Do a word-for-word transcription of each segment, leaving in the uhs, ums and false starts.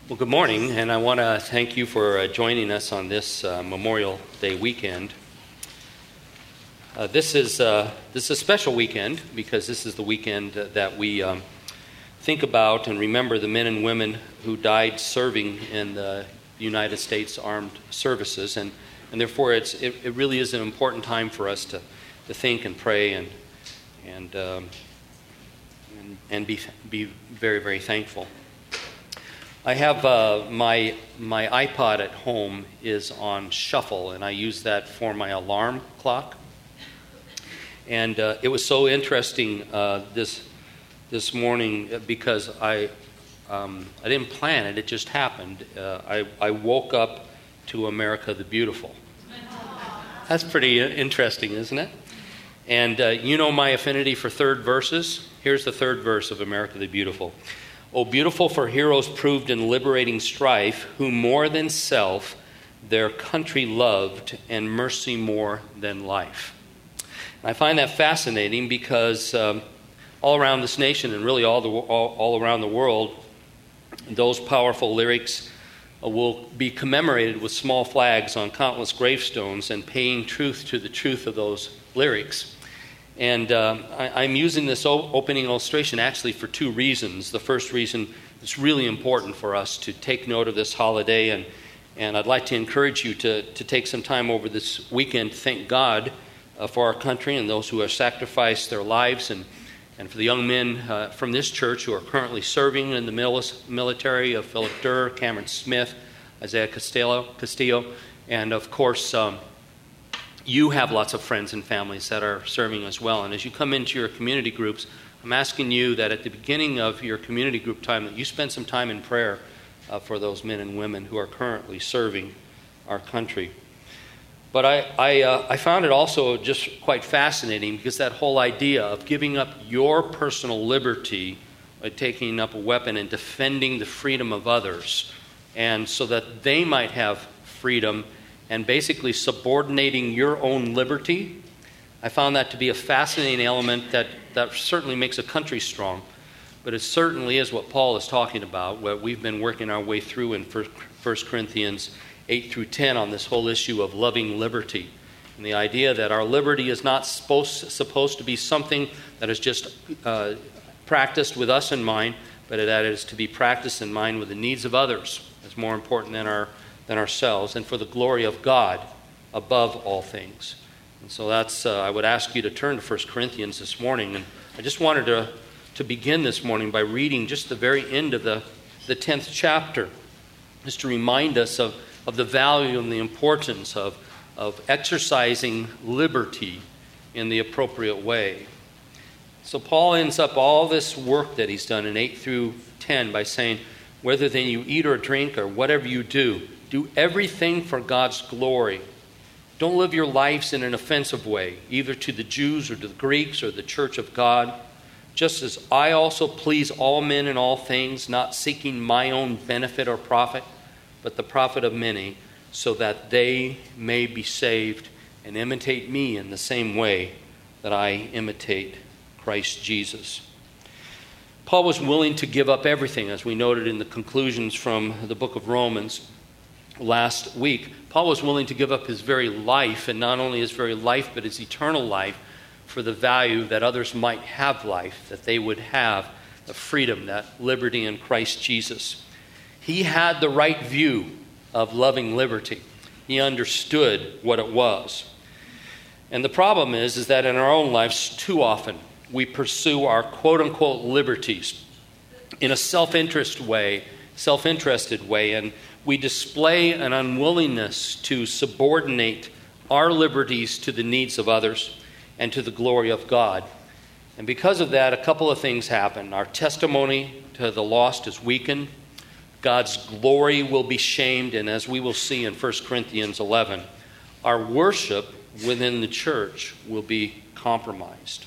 Well, good morning, and I want to thank you for uh, joining us on this uh, Memorial Day weekend. Uh, this is uh, this is a special weekend because this is the weekend that we um, think about and remember the men and women who died serving in the United States Armed Services, and, and therefore it's it, it really is an important time for us to, to think and pray and and um, and, and be be very very thankful. I have uh, my my iPod at home is on shuffle, and I use that for my alarm clock. And uh, it was so interesting uh, this this morning because I um, I didn't plan it; it just happened. Uh, I I woke up to America the Beautiful. That's pretty interesting, isn't it? And uh, you know my affinity for third verses. Here's the third verse of America the Beautiful. O beautiful for heroes proved in liberating strife, who more than self their country loved, and mercy more than life. And I find that fascinating because um, all around this nation and really all, the, all, all around the world, those powerful lyrics will be commemorated with small flags on countless gravestones and paying truth to the truth of those lyrics. And um, I, I'm using this o- opening illustration actually for two reasons. The first reason, it's really important for us to take note of this holiday, and, and I'd like to encourage you to, to take some time over this weekend to thank God uh, for our country and those who have sacrificed their lives, and, and for the young men uh, from this church who are currently serving in the mil- military of Philip Durr, Cameron Smith, Isaiah Castillo, Castillo and of course, um, you have lots of friends and families that are serving as well. And as you come into your community groups, I'm asking you that at the beginning of your community group time that you spend some time in prayer uh, for those men and women who are currently serving our country. But I I, uh, I found it also just quite fascinating because that whole idea of giving up your personal liberty by taking up a weapon and defending the freedom of others, and so that they might have freedom, and basically subordinating your own liberty, I found that to be a fascinating element that, that certainly makes a country strong. But it certainly is what Paul is talking about, what we've been working our way through in First Corinthians eight through ten on this whole issue of loving liberty. And the idea that our liberty is not supposed, supposed to be something that is just uh, practiced with us in mind, but that it is to be practiced in mind with the needs of others. It's more important than our than ourselves, and for the glory of God above all things. And so that's, uh, I would ask you to turn to First Corinthians this morning. And I just wanted to, to begin this morning by reading just the very end of the, the tenth chapter, just to remind us of, of the value and the importance of, of exercising liberty in the appropriate way. So Paul ends up all this work that he's done in eight through ten by saying, whether then you eat or drink or whatever you do, do everything for God's glory. Don't live your lives in an offensive way, either to the Jews or to the Greeks or the church of God, just as I also please all men in all things, not seeking my own benefit or profit, but the profit of many, so that they may be saved and imitate me in the same way that I imitate Christ Jesus. Paul was willing to give up everything, as we noted in the conclusions from the book of Romans last week. Paul was willing to give up his very life, and not only his very life, but his eternal life, for the value that others might have life, that they would have the freedom, that liberty in Christ Jesus. He had the right view of loving liberty. He understood what it was. And the problem is, is that in our own lives, too often, we pursue our quote-unquote liberties in a self-interest way, self-interested way, and we display an unwillingness to subordinate our liberties to the needs of others and to the glory of God. And because of that, a couple of things happen. Our testimony to the lost is weakened. God's glory will be shamed, and as we will see in First Corinthians eleven, our worship within the church will be compromised.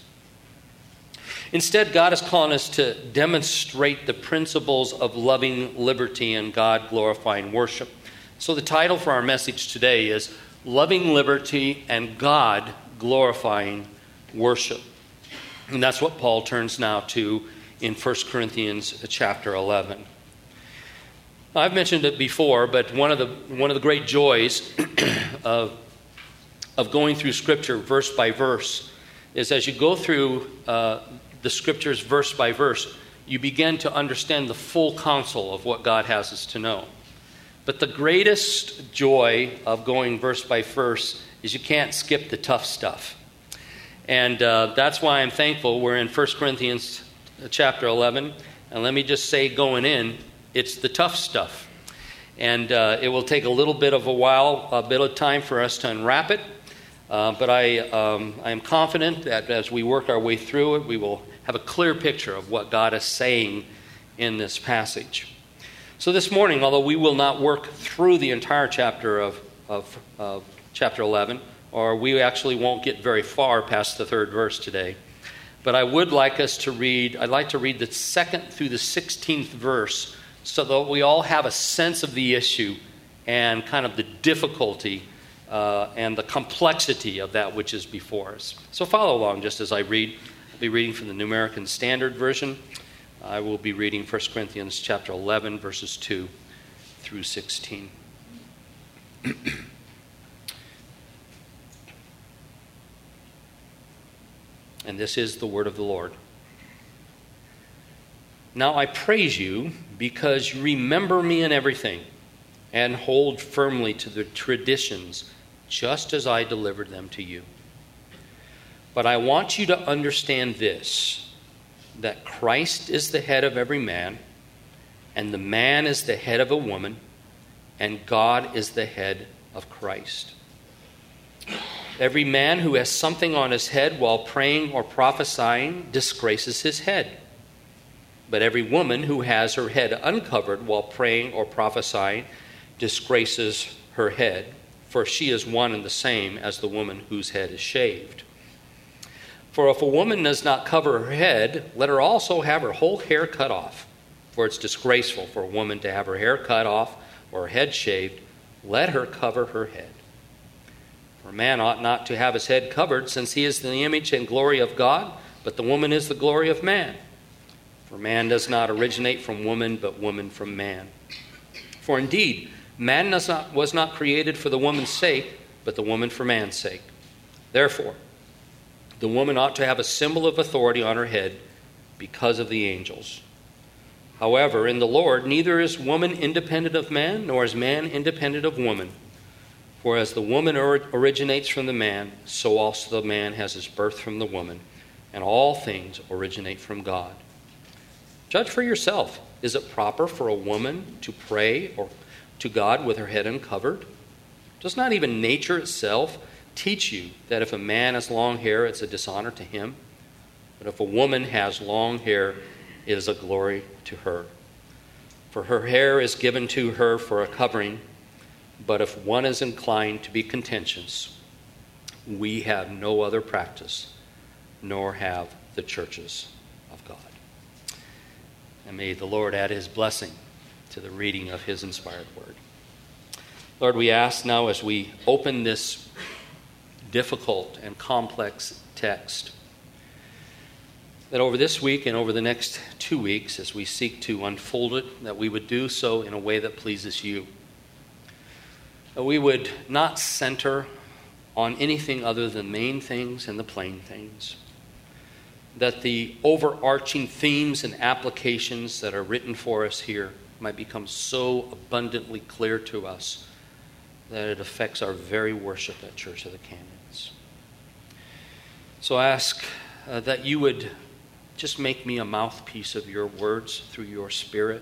Instead, God is calling us to demonstrate the principles of loving liberty and God-glorifying worship. So the title for our message today is Loving Liberty and God-Glorifying Worship. And that's what Paul turns now to in First Corinthians chapter eleven. I've mentioned it before, but one of the one of the great joys of of going through Scripture verse by verse is as you go through uh, the Scriptures verse by verse, you begin to understand the full counsel of what God has us to know. But the greatest joy of going verse by verse is you can't skip the tough stuff. And uh, that's why I'm thankful we're in First Corinthians chapter eleven. And let me just say going in, it's the tough stuff. And uh, it will take a little bit of a while, a bit of time for us to unwrap it. Uh, but I, um, I am confident that as we work our way through it, we will have a clear picture of what God is saying in this passage. So this morning, although we will not work through the entire chapter of, of, of chapter eleven, or we actually won't get very far past the third verse today, but I would like us to read, I'd like to read the second through the sixteenth verse so that we all have a sense of the issue and kind of the difficulty uh, and the complexity of that which is before us. So follow along just as I read. I'll be reading from the New American Standard Version. I will be reading First Corinthians chapter eleven, verses two through sixteen. And this is the word of the Lord. Now I praise you because you remember me in everything and hold firmly to the traditions just as I delivered them to you. But I want you to understand this, that Christ is the head of every man, and the man is the head of a woman, and God is the head of Christ. Every man who has something on his head while praying or prophesying disgraces his head. But every woman who has her head uncovered while praying or prophesying disgraces her head, for she is one and the same as the woman whose head is shaved. For if a woman does not cover her head, let her also have her whole hair cut off. For it's disgraceful for a woman to have her hair cut off or her head shaved. Let her cover her head. For a man ought not to have his head covered, since he is the image and glory of God, but the woman is the glory of man. For man does not originate from woman, but woman from man. For indeed, man does not, was not created for the woman's sake, but the woman for man's sake. Therefore, the woman ought to have a symbol of authority on her head because of the angels. However, in the Lord, neither is woman independent of man, nor is man independent of woman. For as the woman originates from the man, so also the man has his birth from the woman, and all things originate from God. Judge for yourself. Is it proper for a woman to pray or to God with her head uncovered? Does not even nature itself teach you that if a man has long hair, it's a dishonor to him? But if a woman has long hair, it is a glory to her. For her hair is given to her for a covering. But if one is inclined to be contentious, we have no other practice, nor have the churches of God. And may the Lord add his blessing to the reading of his inspired word. Lord, we ask now as we open this difficult and complex text, that over this week and over the next two weeks, as we seek to unfold it, that we would do so in a way that pleases you. That we would not center on anything other than main things and the plain things. That the overarching themes and applications that are written for us here might become so abundantly clear to us that it affects our very worship at Church of the Canyons. So I ask uh, that you would just make me a mouthpiece of your words through your Spirit.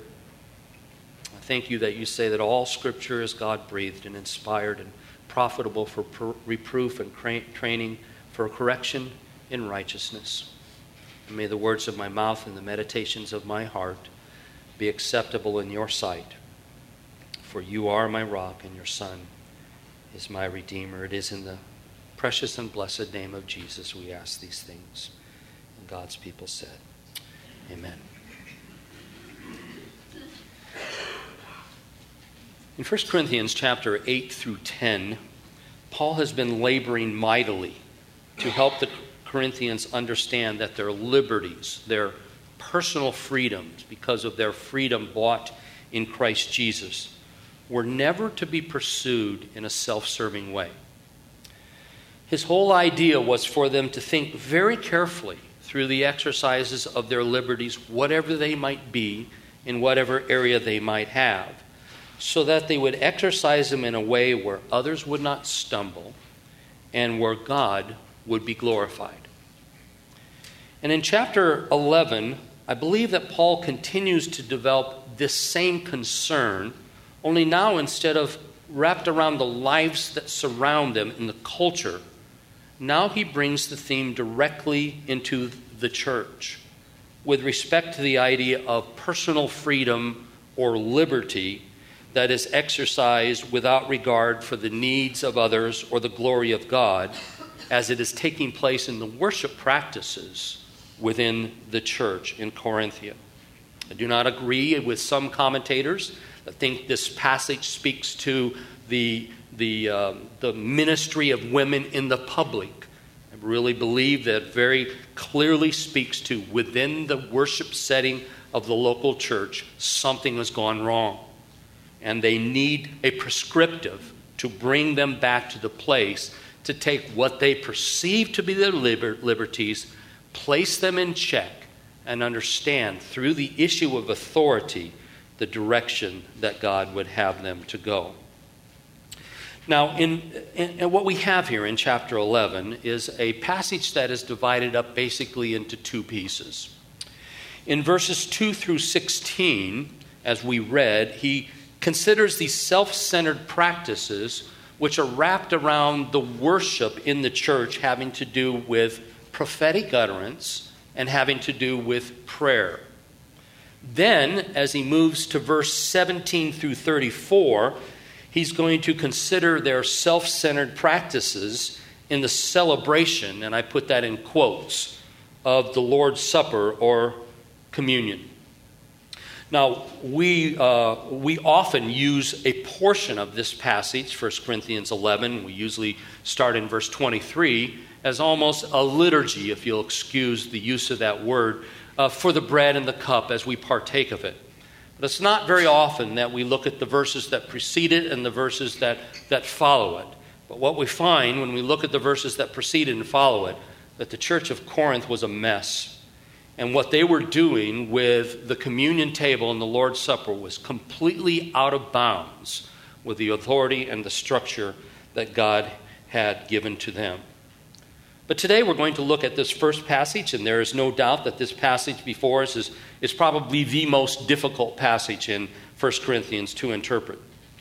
I thank you that you say that all Scripture is God-breathed and inspired and profitable for per- reproof and cra- training, for correction in righteousness. And may the words of my mouth and the meditations of my heart be acceptable in your sight. For you are my rock and your Son is my Redeemer. It is in the precious and blessed name of Jesus we ask these things. And God's people said, amen. In First Corinthians chapter eight through ten, Paul has been laboring mightily to help the Corinthians understand that their liberties, their personal freedoms, because of their freedom bought in Christ Jesus were never to be pursued in a self-serving way. His whole idea was for them to think very carefully through the exercises of their liberties, whatever they might be, in whatever area they might have, so that they would exercise them in a way where others would not stumble and where God would be glorified. And in chapter eleven, I believe that Paul continues to develop this same concern, only now instead of wrapped around the lives that surround them in the culture, now he brings the theme directly into the church with respect to the idea of personal freedom or liberty that is exercised without regard for the needs of others or the glory of God, as it is taking place in the worship practices within the church in Corinthia. I do not agree with some commentators that think this passage speaks to the, the, uh, the ministry of women in the public. I really believe that it very clearly speaks to, within the worship setting of the local church, something has gone wrong. And they need a prescriptive to bring them back to the place to take what they perceive to be their liber- liberties, place them in check, and understand through the issue of authority the direction that God would have them to go. Now, in, in, in what we have here in chapter eleven is a passage that is divided up basically into two pieces. In verses two through sixteen, as we read, he considers these self-centered practices which are wrapped around the worship in the church having to do with prophetic utterance and having to do with prayer. Then, as he moves to verse seventeen through thirty-four, he's going to consider their self-centered practices in the celebration, and I put that in quotes, of the Lord's Supper or communion. Now, we uh, we often use a portion of this passage, First Corinthians eleven. We usually start in verse twenty-three as almost a liturgy, if you'll excuse the use of that word, uh, for the bread and the cup as we partake of it. But it's not very often that we look at the verses that precede it and the verses that, that follow it. But what we find when we look at the verses that precede it and follow it, that the church of Corinth was a mess. And what they were doing with the communion table and the Lord's Supper was completely out of bounds with the authority and the structure that God had given to them. But today we're going to look at this first passage, and there is no doubt that this passage before us is, is probably the most difficult passage in First Corinthians to interpret.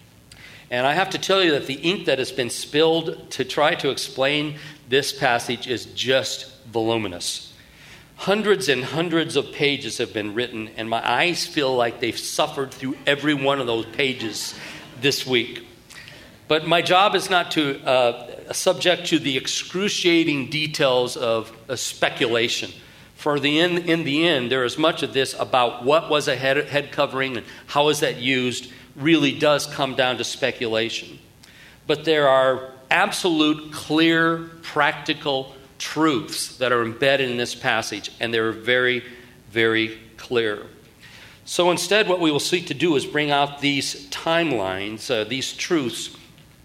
And I have to tell you that the ink that has been spilled to try to explain this passage is just voluminous. Hundreds and hundreds of pages have been written, and my eyes feel like they've suffered through every one of those pages this week. But my job is not to uh, subject to the excruciating details of uh, speculation. For the in, in the end, there is much of this about what was a head, head covering and how is that used really does come down to speculation. But there are absolute, clear, practical truths that are embedded in this passage, and they're very, very clear. So instead, what we will seek to do is bring out these timelines, uh, these truths,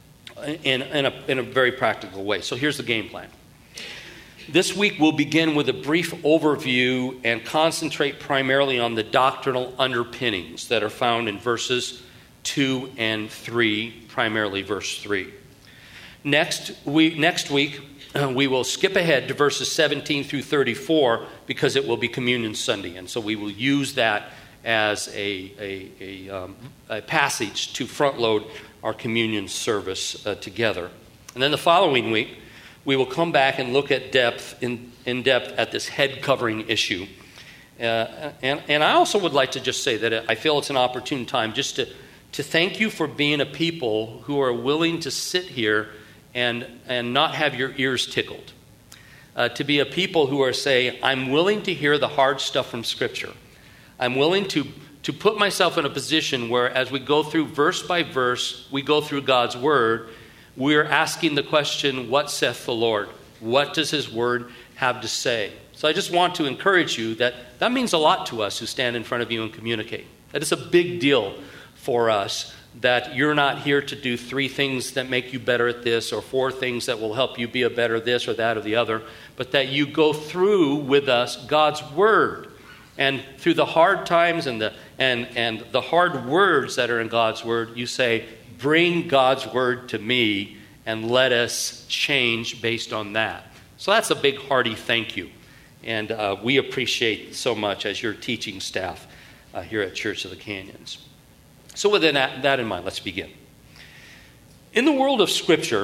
in, in, a, in a very practical way. So here's the game plan. This week we'll begin with a brief overview and concentrate primarily on the doctrinal underpinnings that are found in verses two and three, primarily verse three. Next, we, next week, uh, we will skip ahead to verses seventeen through thirty-four because it will be Communion Sunday, and so we will use that as a, a, a, um, a passage to front load our communion service uh, together. And then the following week, we will come back and look at depth in, in depth at this head covering issue. Uh, and, and I also would like to just say that I feel it's an opportune time just to, to thank you for being a people who are willing to sit here and, and not have your ears tickled. Uh, to be a people who are saying, I'm willing to hear the hard stuff from Scripture. I'm willing to, to put myself in a position where as we go through verse by verse, we go through God's Word, we're asking the question, what saith the Lord? What does His Word have to say? So I just want to encourage you that that means a lot to us who stand in front of you and communicate. That is a big deal for us that you're not here to do three things that make you better at this or four things that will help you be a better this or that or the other, but that you go through with us God's Word. And through the hard times and the and, and the hard words that are in God's Word, you say, bring God's Word to me and let us change based on that. So that's a big hearty thank you. And uh, we appreciate so much as your teaching staff uh, here at Church of the Canyons. So with that, that in mind, let's begin. In the world of Scripture,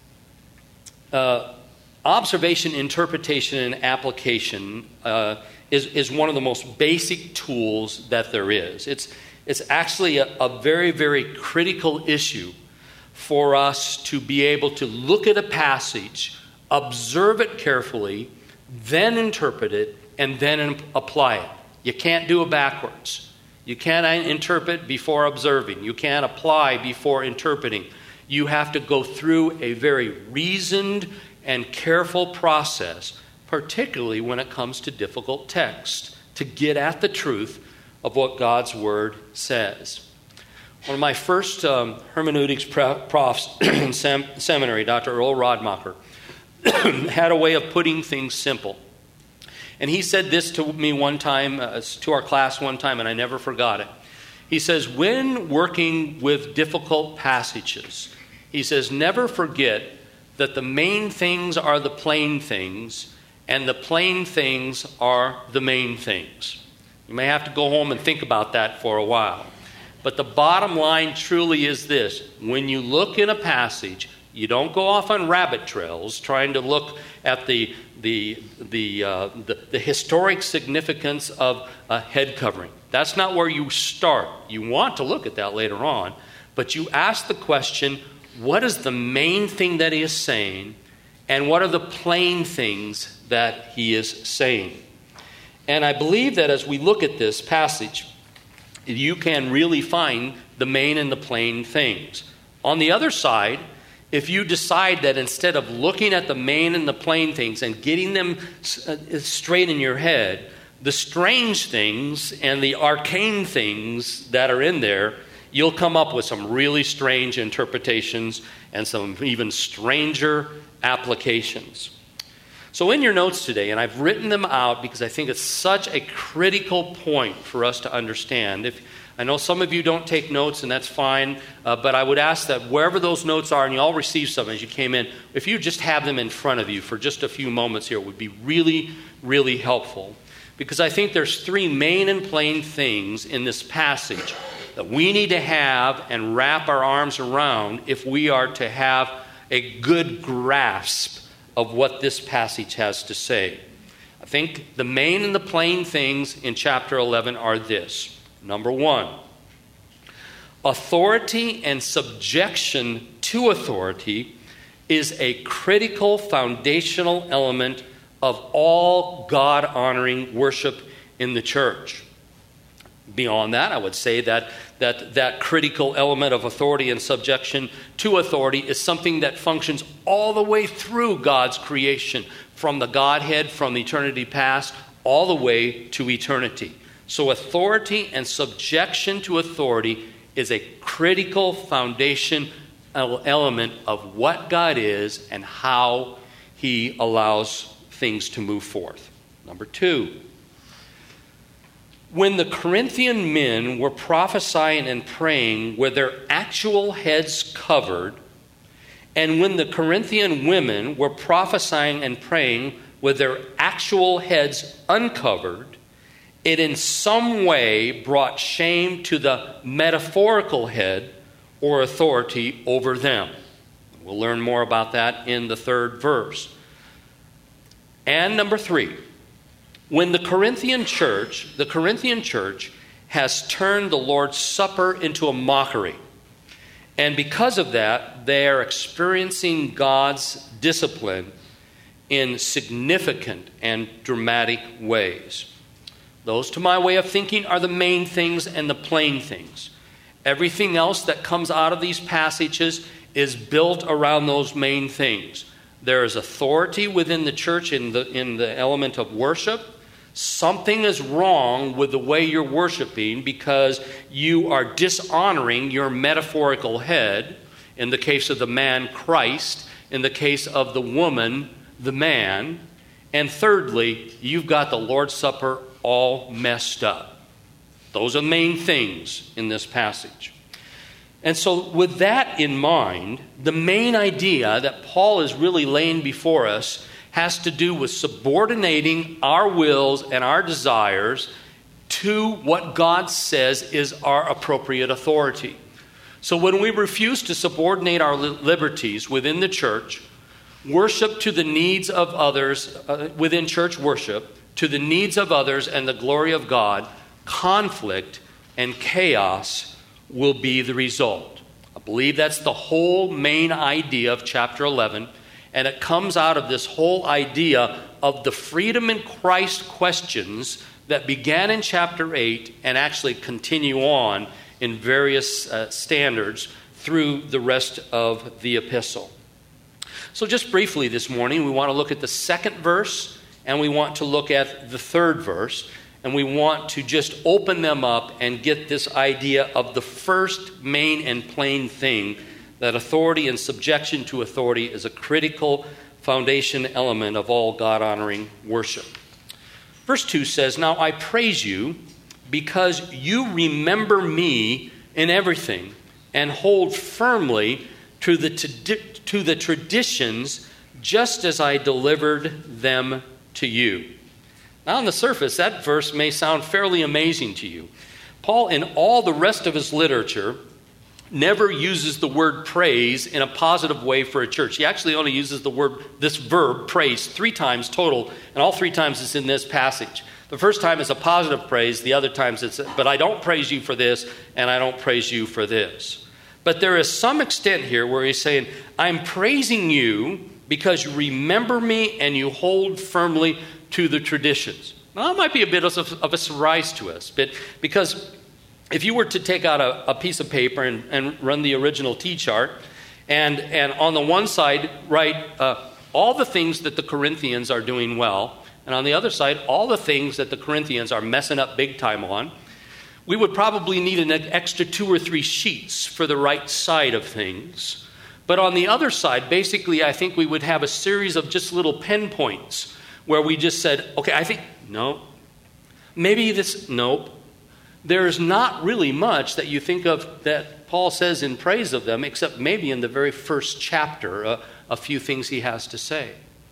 uh, observation, interpretation, and application uh, is, is one of the most basic tools that there is. It's, it's actually a, a very, very critical issue for us to be able to look at a passage, observe it carefully, then interpret it, and then apply it. You can't do it backwards. You can't interpret before observing. You can't apply before interpreting. You have to go through a very reasoned and careful process, particularly when it comes to difficult text, to get at the truth of what God's Word says. One of my first um, hermeneutics profs in sem- seminary, Doctor Earl Rodmacher, had a way of putting things simple. And he said this to me one time, uh, to our class one time, and I never forgot it. He says, when working with difficult passages, he says, never forget that the main things are the plain things, and the plain things are the main things. You may have to go home and think about that for a while. But the bottom line truly is this. When you look in a passage, you don't go off on rabbit trails trying to look at the the the uh, the, the historic significance of a head covering. That's not where you start. You want to look at that later on, but you ask the question, what is the main thing that he is saying, and what are the plain things that he is saying? And I believe that as we look at this passage, you can really find the main and the plain things. On the other side, if you decide that instead of looking at the main and the plain things and getting them straight in your head, the strange things and the arcane things that are in there, you'll come up with some really strange interpretations and some even stranger applications. So in your notes today, and I've written them out because I think it's such a critical point for us to understand. If I know some of you don't take notes, and that's fine, uh, but I would ask that wherever those notes are, and you all received some as you came in, if you just have them in front of you for just a few moments here, it would be really, really helpful. Because I think there's three main and plain things in this passage that we need to have and wrap our arms around if we are to have a good grasp of what this passage has to say. I think the main and the plain things in chapter eleven are this. Number one, authority and subjection to authority is a critical foundational element of all God-honoring worship in the church. Beyond that, I would say that, that that critical element of authority and subjection to authority is something that functions all the way through God's creation, from the Godhead, from eternity past, all the way to eternity. So authority and subjection to authority is a critical foundation element of what God is and how He allows things to move forth. Number two, when the Corinthian men were prophesying and praying with their actual heads covered, and when the Corinthian women were prophesying and praying with their actual heads uncovered, it in some way brought shame to the metaphorical head or authority over them. We'll learn more about that in the third verse. And number three, when the Corinthian church, the Corinthian church has turned the Lord's Supper into a mockery. And because of that, they are experiencing God's discipline in significant and dramatic ways. Those, to my way of thinking, are the main things and the plain things. Everything else that comes out of these passages is built around those main things. There is authority within the church in the, in the element of worship. Something is wrong with the way you're worshiping because you are dishonoring your metaphorical head. In the case of the man, Christ. In the case of the woman, the man. And thirdly, you've got the Lord's Supper all messed up. Those are the main things in this passage. And so with that in mind, the main idea that Paul is really laying before us has to do with subordinating our wills and our desires to what God says is our appropriate authority. So when we refuse to subordinate our liberties within the church, worship to the needs of others, uh, within church worship, to the needs of others and the glory of God, conflict and chaos will be the result. I believe that's the whole main idea of chapter eleven. And it comes out of this whole idea of the freedom in Christ questions that began in chapter eight and actually continue on in various uh, standards through the rest of the epistle. So just briefly this morning, we want to look at the second verse and we want to look at the third verse. And we want to just open them up and get this idea of the first main and plain thing, that authority and subjection to authority is a critical foundation element of all God-honoring worship. Verse two says, "Now I praise you because you remember me in everything and hold firmly to the, to the traditions just as I delivered them to you." Now on the surface, that verse may sound fairly amazing to you. Paul, in all the rest of his literature, never uses the word praise in a positive way for a church. He actually only uses the word, this verb, praise, three times total, and all three times it's in this passage. The first time is a positive praise, the other times it's, but I don't praise you for this, and I don't praise you for this. But there is some extent here where he's saying, I'm praising you because you remember me and you hold firmly to the traditions. Now, that might be a bit of, of a surprise to us, but because if you were to take out a, a piece of paper and, and run the original T-chart, and, and on the one side write uh, all the things that the Corinthians are doing well, and on the other side, all the things that the Corinthians are messing up big time on, we would probably need an extra two or three sheets for the right side of things. But on the other side, basically, I think we would have a series of just little pinpoints where we just said, okay, I think, no, maybe this, nope. There's not really much that you think of that Paul says in praise of them, except maybe in the very first chapter, uh, a few things he has to say.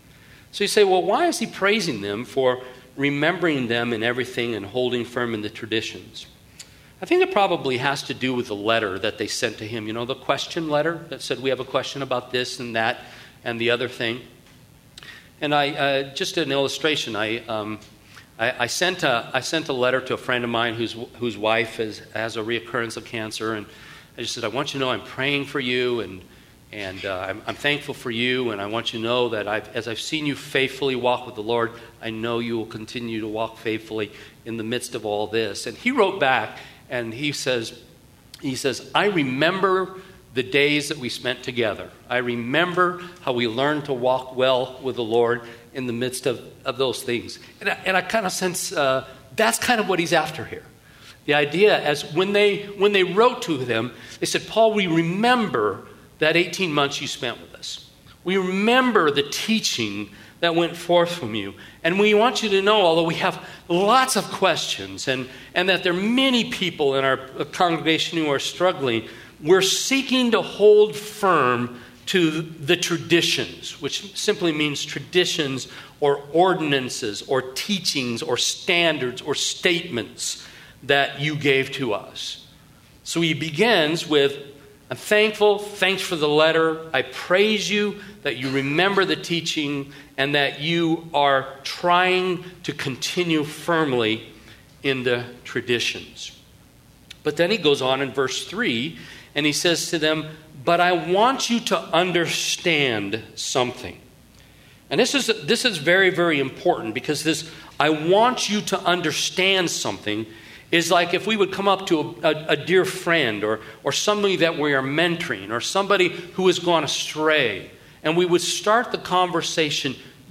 So you say, well, why is he praising them for remembering them in everything and holding firm in the traditions? I think it probably has to do with the letter that they sent to him. You know, the question letter that said, we have a question about this and that and the other thing. And I, uh, just an illustration, I... Um, I, I sent a I sent a letter to a friend of mine whose whose wife is, has a reoccurrence of cancer, and I just said, I want you to know I'm praying for you, and and uh, I'm, I'm thankful for you, and I want you to know that I've, as I've seen you faithfully walk with the Lord, I know you will continue to walk faithfully in the midst of all this. And he wrote back, and he says, he says, I remember the days that we spent together. I remember how we learned to walk well with the Lord in the midst of, of those things. And I, and I kind of sense uh, that's kind of what he's after here. The idea as when they when they wrote to them, they said, Paul, we remember that eighteen months you spent with us. We remember the teaching that went forth from you. And we want you to know, although we have lots of questions and, and that there are many people in our congregation who are struggling, we're seeking to hold firm to the traditions, which simply means traditions or ordinances or teachings or standards or statements that you gave to us. So he begins with, I'm thankful, thanks for the letter. I praise you that you remember the teaching and that you are trying to continue firmly in the traditions. But then he goes on in verse three and he says to them, but I want you to understand something. And this is this is very, very important because this, I want you to understand something, is like if we would come up to a, a, a dear friend or, or somebody that we are mentoring or somebody who has gone astray, and we would start the conversation,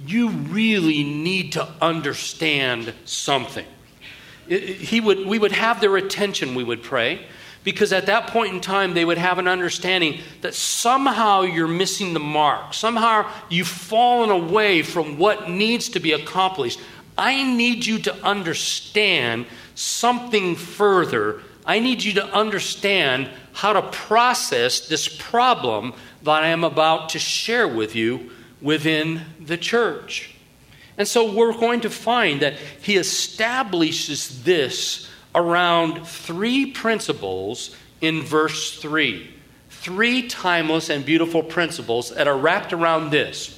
you really need to understand something. He would, we would have their attention, we would pray, because at that point in time, they would have an understanding that somehow you're missing the mark. Somehow you've fallen away from what needs to be accomplished. I need you to understand something further. I need you to understand how to process this problem that I am about to share with you within the church. And so we're going to find that he establishes this around three principles in verse three. Three timeless and beautiful principles that are wrapped around this.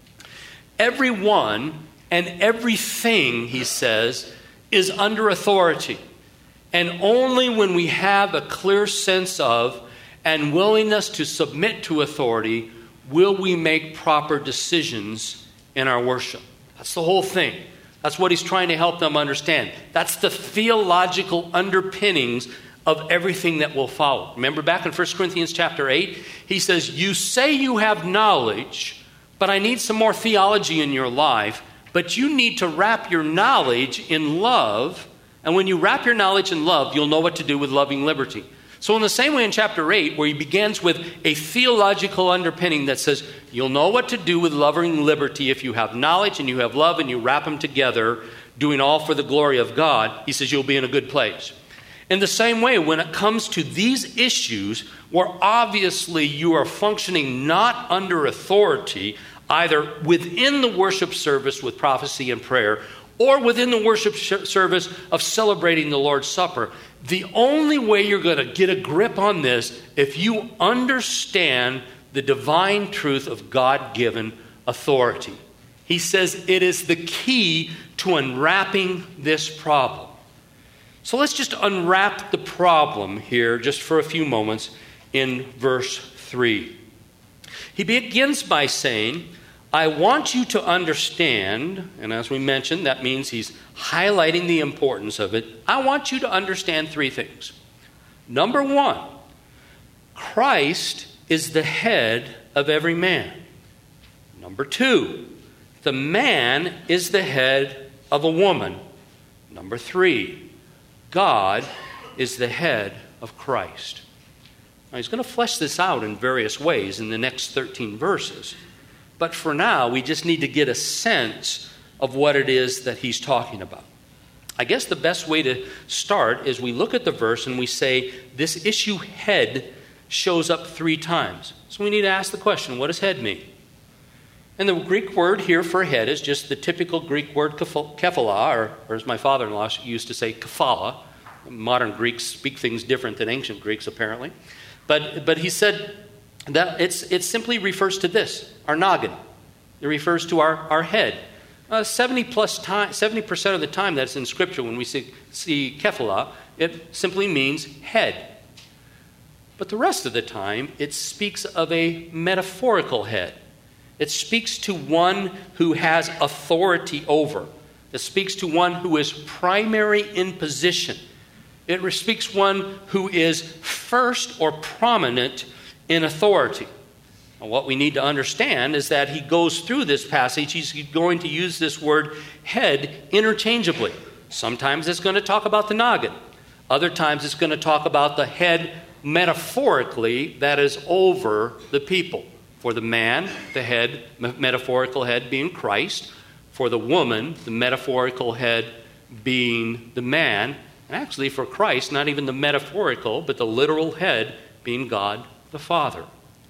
Everyone and everything, he says, is under authority. And only when we have a clear sense of and willingness to submit to authority will we make proper decisions in our worship. That's the whole thing. That's what he's trying to help them understand. That's the theological underpinnings of everything that will follow. Remember back in First Corinthians chapter eight, he says, you say you have knowledge, but I need some more theology in your life, but you need to wrap your knowledge in love, and when you wrap your knowledge in love, you'll know what to do with loving liberty. So in the same way in chapter eight, where he begins with a theological underpinning that says, you'll know what to do with loving liberty if you have knowledge and you have love and you wrap them together, doing all for the glory of God, he says you'll be in a good place. In the same way, when it comes to these issues, where obviously you are functioning not under authority, either within the worship service with prophecy and prayer, or within the worship sh- service of celebrating the Lord's Supper, the only way you're going to get a grip on this if you understand the divine truth of God-given authority. He says it is the key to unwrapping this problem. So let's just unwrap the problem here just for a few moments in verse three. He begins by saying, I want you to understand, and as we mentioned, that means he's highlighting the importance of it. I want you to understand three things. Number one, Christ is the head of every man. Number two, the man is the head of a woman. Number three, God is the head of Christ. Now, he's going to flesh this out in various ways in the next thirteen verses. But for now, we just need to get a sense of what it is that he's talking about. I guess the best way to start is we look at the verse and we say, this issue head shows up three times. So we need to ask the question, what does head mean? And the Greek word here for head is just the typical Greek word kephala, or, or as my father-in-law used to say, kephala. Modern Greeks speak things different than ancient Greeks, apparently. But, but he said that it's, it simply refers to this, our noggin. It refers to our, our head. Uh, seventy plus time, seventy percent of the time that's in Scripture when we see, see kephala, it simply means head. But the rest of the time, it speaks of a metaphorical head. It speaks to one who has authority over. It speaks to one who is primary in position. It speaks one who is first or prominent in authority. And what we need to understand is that he goes through this passage, he's going to use this word head interchangeably. Sometimes it's going to talk about the noggin. Other times it's going to talk about the head metaphorically that is over the people. For the man, the head, metaphorical head being Christ. For the woman, the metaphorical head being the man. And actually for Christ, not even the metaphorical, but the literal head being God the Father.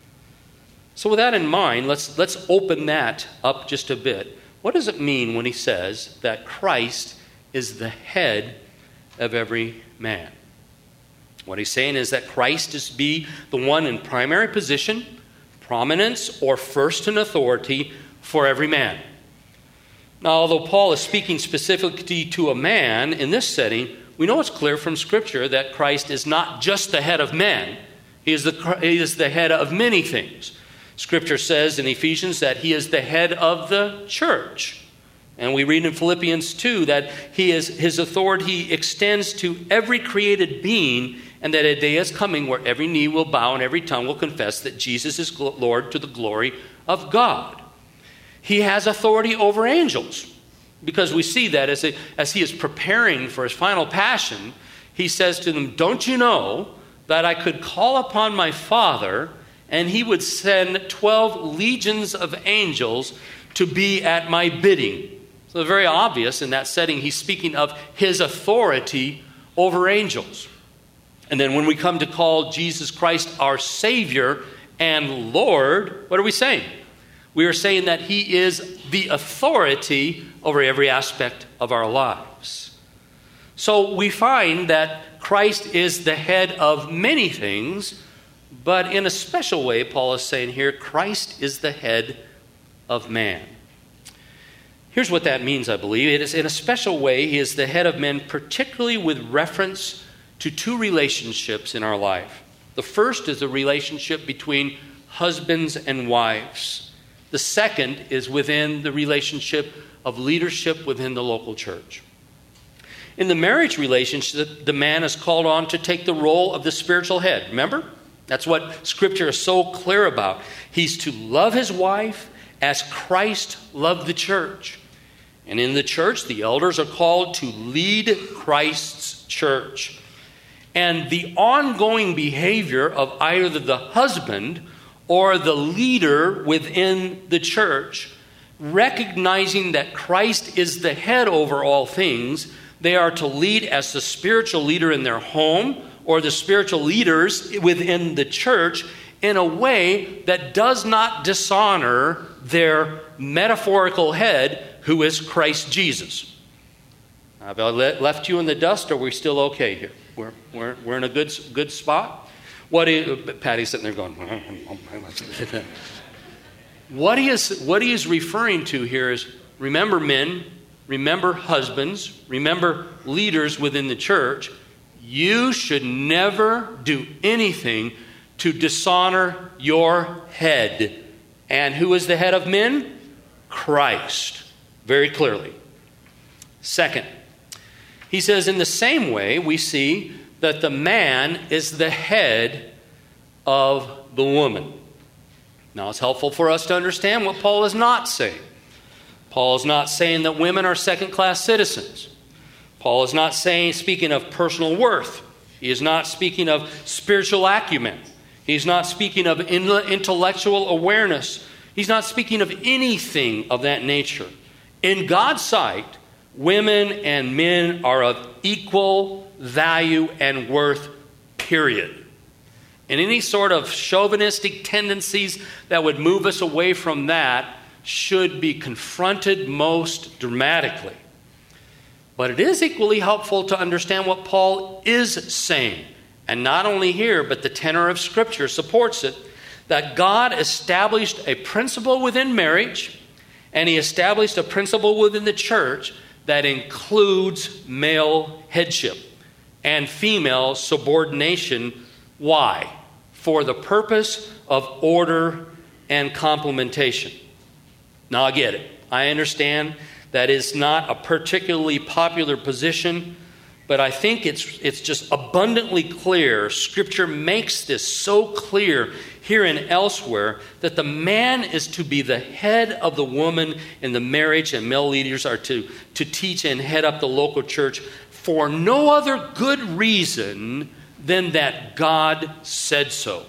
So with that in mind, let's, let's open that up just a bit. What does it mean when he says that Christ is the head of every man? What he's saying is that Christ is to be the one in primary position, prominence, or first in authority for every man. Now, although Paul is speaking specifically to a man in this setting, we know it's clear from Scripture that Christ is not just the head of men. He is the, he is the head of many things. Scripture says in Ephesians that he is the head of the church. And we read in Philippians two that he is, his authority extends to every created being, and that a day is coming where every knee will bow and every tongue will confess that Jesus is Lord to the glory of God. He has authority over angels, because we see that as, a, as he is preparing for his final passion, he says to them, don't you know that I could call upon my Father and he would send twelve legions of angels to be at my bidding? So very obvious in that setting, he's speaking of his authority over angels. And then when we come to call Jesus Christ our Savior and Lord, what are we saying? We are saying that he is the authority over every aspect of our lives. So we find that Christ is the head of many things, but in a special way, Paul is saying here, Christ is the head of man. Here's what that means, I believe. It is in a special way, he is the head of men, particularly with reference to two relationships in our life. The first is the relationship between husbands and wives. The second is within the relationship of leadership within the local church. In the marriage relationship, the man is called on to take the role of the spiritual head. Remember? That's what Scripture is so clear about. He's to love his wife as Christ loved the church. And in the church, the elders are called to lead Christ's church. And the ongoing behavior of either the husband or the leader within the church, recognizing that Christ is the head over all things, they are to lead as the spiritual leader in their home or the spiritual leaders within the church in a way that does not dishonor their metaphorical head, who is Christ Jesus. Have I left you in the dust, or are we still okay here? We're, we're, we're in a good, good spot? What is, Patty's sitting there going, what he is, what he is referring to here is, remember men, remember husbands, remember leaders within the church, you should never do anything to dishonor your head. And who is the head of men? Christ. Very clearly. Second, he says, in the same way, we see that the man is the head of the woman. Now, it's helpful for us to understand what Paul is not saying. Paul is not saying that women are second-class citizens. Paul is not saying, speaking of personal worth. He is not speaking of spiritual acumen. He's not speaking of intellectual awareness. He's not speaking of anything of that nature. In God's sight, women and men are of equal value and worth, period. And any sort of chauvinistic tendencies that would move us away from that should be confronted most dramatically. But it is equally helpful to understand what Paul is saying. And not only here, but the tenor of Scripture supports it, that God established a principle within marriage, and he established a principle within the church that includes male headship and female subordination. Why? For the purpose of order and complementation. Now I get it. I understand that is not a particularly popular position, but I think it's it's just abundantly clear. Scripture makes this so clear here and elsewhere that the man is to be the head of the woman in the marriage, and male leaders are to, to teach and head up the local church for no other good reason than that God said so.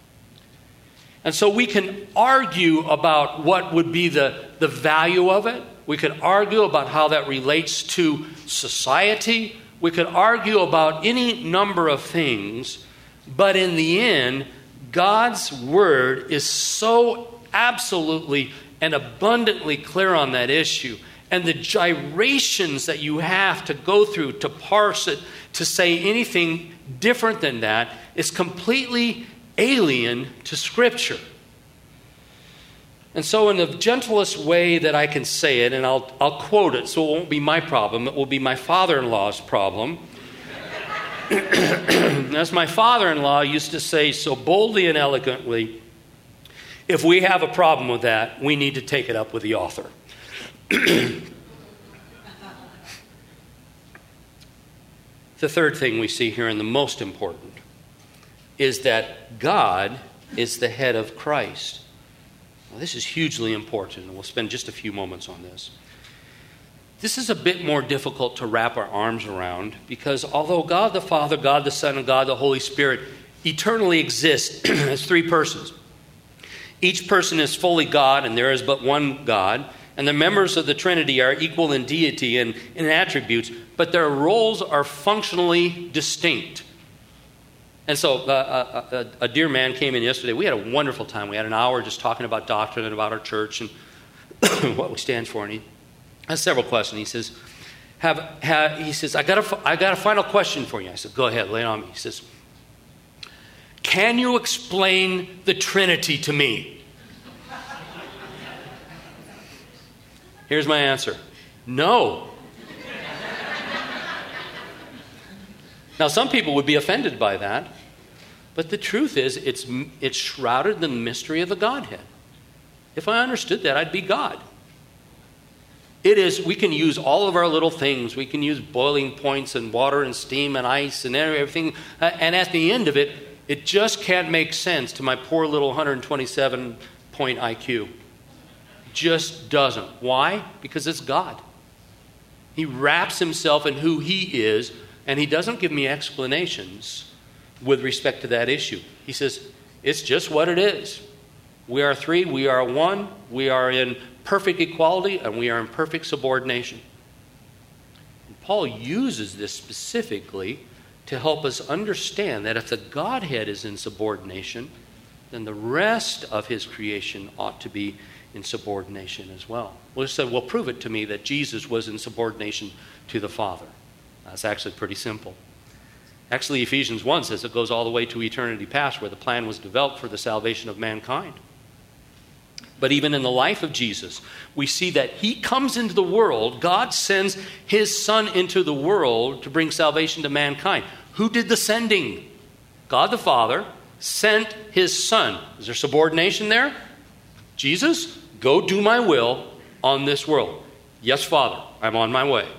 And so we can argue about what would be the, the value of it. We could argue about how that relates to society. We could argue about any number of things. But in the end, God's word is so absolutely and abundantly clear on that issue. And the gyrations that you have to go through to parse it, to say anything different than that, is completely alien to Scripture. And so in the gentlest way that I can say it, and I'll, I'll quote it, so it won't be my problem, it will be my father-in-law's problem. As my father-in-law used to say so boldly and eloquently, if we have a problem with that, we need to take it up with the author. The third thing we see here, and the most important, is that God is the head of Christ. Now, this is hugely important, and we'll spend just a few moments on this. This is a bit more difficult to wrap our arms around because although God the Father, God the Son, and God the Holy Spirit eternally exist as three persons, each person is fully God and there is but one God, and the members of the Trinity are equal in deity and in attributes, but their roles are functionally distinct. And so uh, a, a, a dear man came in yesterday. We had a wonderful time. We had an hour just talking about doctrine and about our church and what we stand for, and he has several questions. He says, "Have, have he says, I got a, I got a final question for you." I said, "Go ahead, lay it on me." He says, "Can you explain the Trinity to me?" Here's my answer: no. Now, some people would be offended by that, but the truth is, it's it's shrouded in the mystery of the Godhead. If I understood that, I'd be God. It is, we can use all of our little things. We can use boiling points and water and steam and ice and everything. Uh, and at the end of it, it just can't make sense to my poor little one hundred twenty-seven point I Q. Just doesn't. Why? Because it's God. He wraps himself in who he is, and he doesn't give me explanations with respect to that issue. He says, it's just what it is. We are three, we are one, we are in perfect equality, and we are in perfect subordination. And Paul uses this specifically to help us understand that if the Godhead is in subordination, then the rest of his creation ought to be in subordination as well. Well, so, well, prove it to me that Jesus was in subordination to the Father. That's actually pretty simple. Actually, Ephesians one says it goes all the way to eternity past, where the plan was developed for the salvation of mankind. But even in the life of Jesus, we see that he comes into the world. God sends his Son into the world to bring salvation to mankind. Who did the sending? God the Father sent his Son. Is there subordination there? Jesus, go do my will on this world. Yes, Father, I'm on my way.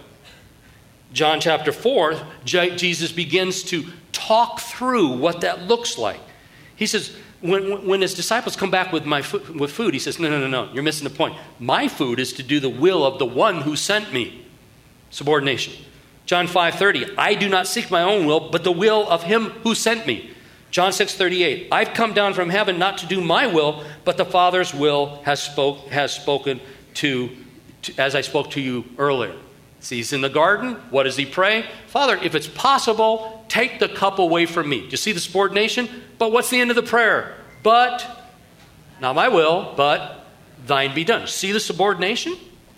John chapter four, Jesus begins to talk through what that looks like. He says, when, when his disciples come back with my food, with food, he says, no, no, no, no, you're missing the point. My food is to do the will of the one who sent me. Subordination. John five thirty, I do not seek my own will, but the will of him who sent me. John six thirty-eight, I've come down from heaven not to do my will, but the Father's will has spoke has spoken to, to as I spoke to you earlier. See, he's in the garden. What does he pray? Father, if it's possible, take the cup away from me. Do you see the subordination? But what's the end of the prayer? But, not my will, but thine be done. See the subordination?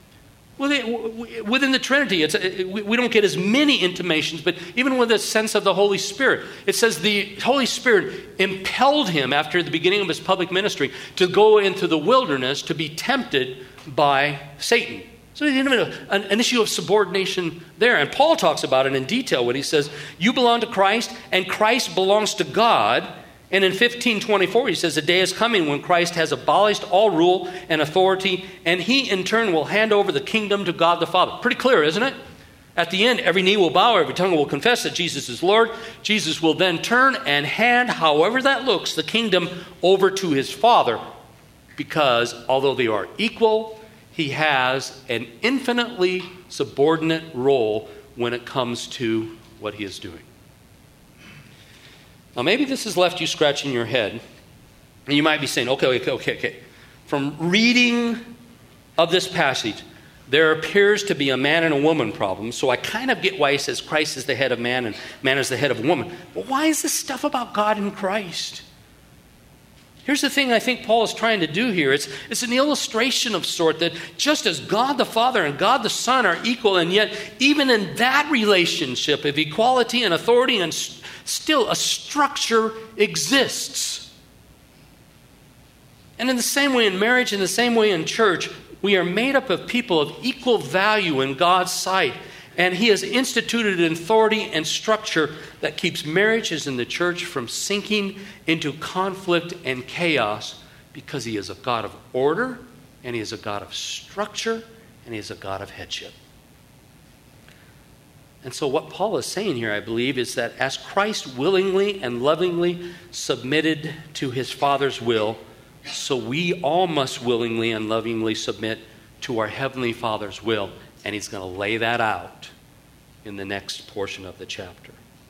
Within the Trinity, it's, we don't get as many intimations, but even with the sense of the Holy Spirit, it says the Holy Spirit impelled him after the beginning of his public ministry to go into the wilderness to be tempted by Satan. So you have an, an issue of subordination there. And Paul talks about it in detail when he says, you belong to Christ and Christ belongs to God. And in fifteen twenty-four, he says, a day is coming when Christ has abolished all rule and authority, and he in turn will hand over the kingdom to God the Father. Pretty clear, isn't it? At the end, every knee will bow, every tongue will confess that Jesus is Lord. Jesus will then turn and hand, however that looks, the kingdom over to his Father, because although they are equal, he has an infinitely subordinate role when it comes to what he is doing. Now, maybe this has left you scratching your head, and you might be saying, okay, okay, okay, okay. From reading of this passage, there appears to be a man and a woman problem, so I kind of get why he says Christ is the head of man and man is the head of woman. But why is this stuff about God and Christ? Here's the thing I think Paul is trying to do here. It's, it's an illustration of sort that just as God the Father and God the Son are equal, and yet even in that relationship of equality and authority, and st- still a structure exists. And in the same way in marriage, in the same way in church, we are made up of people of equal value in God's sight. And he has instituted an authority and structure that keeps marriages in the church from sinking into conflict and chaos, because he is a God of order, and he is a God of structure, and he is a God of headship. And so what Paul is saying here, I believe, is that as Christ willingly and lovingly submitted to his Father's will, So we all must willingly and lovingly submit to our Heavenly Father's will. And he's going to lay that out in the next portion of the chapter.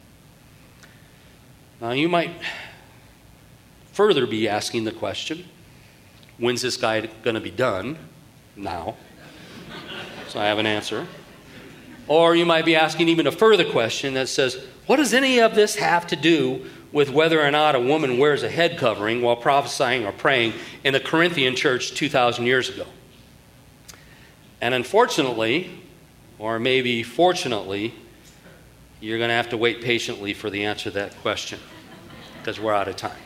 Now you might further be asking the question, when's this guy going to be done? Now. So I have an answer. Or you might be asking even a further question that says, what does any of this have to do with whether or not a woman wears a head covering while prophesying or praying in the Corinthian church two thousand years ago? And unfortunately, or maybe fortunately, you're going to have to wait patiently for the answer to that question because we're out of time.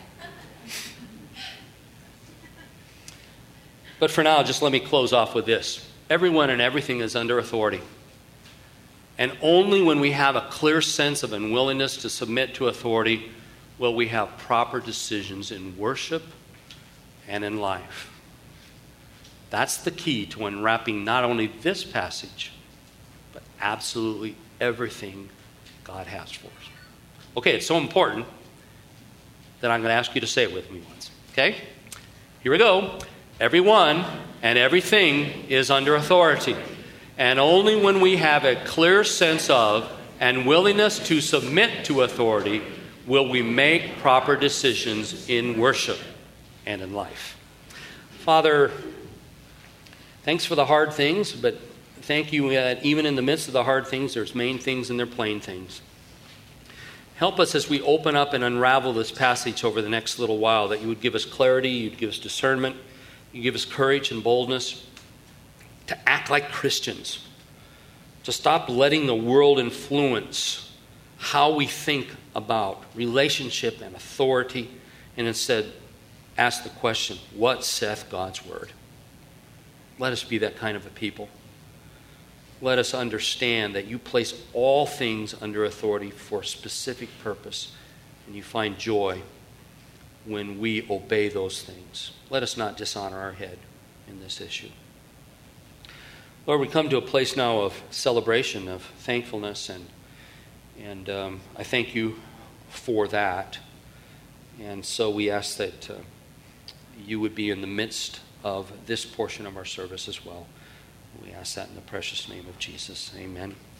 But for now, just let me close off with this. Everyone and everything is under authority. And only when we have a clear sense of unwillingness to submit to authority will we have proper decisions in worship and in life. That's the key to unwrapping not only this passage, but absolutely everything God has for us. Okay, it's so important that I'm going to ask you to say it with me once. Okay? Here we go. Everyone and everything is under authority. And only when we have a clear sense of and willingness to submit to authority will we make proper decisions in worship and in life. Father, thanks for the hard things, but thank you that even in the midst of the hard things, there's main things and there are plain things. Help us as we open up and unravel this passage over the next little while, that you would give us clarity, you'd give us discernment, you'd give us courage and boldness to act like Christians, to stop letting the world influence how we think about relationship and authority, and instead ask the question, what saith God's word? Let us be that kind of a people. Let us understand that you place all things under authority for a specific purpose, and you find joy when we obey those things. Let us not dishonor our head in this issue. Lord, we come to a place now of celebration, of thankfulness, and and um, I thank you for that. And so we ask that uh, you would be in the midst of this portion of our service as well. We ask that in the precious name of Jesus. Amen.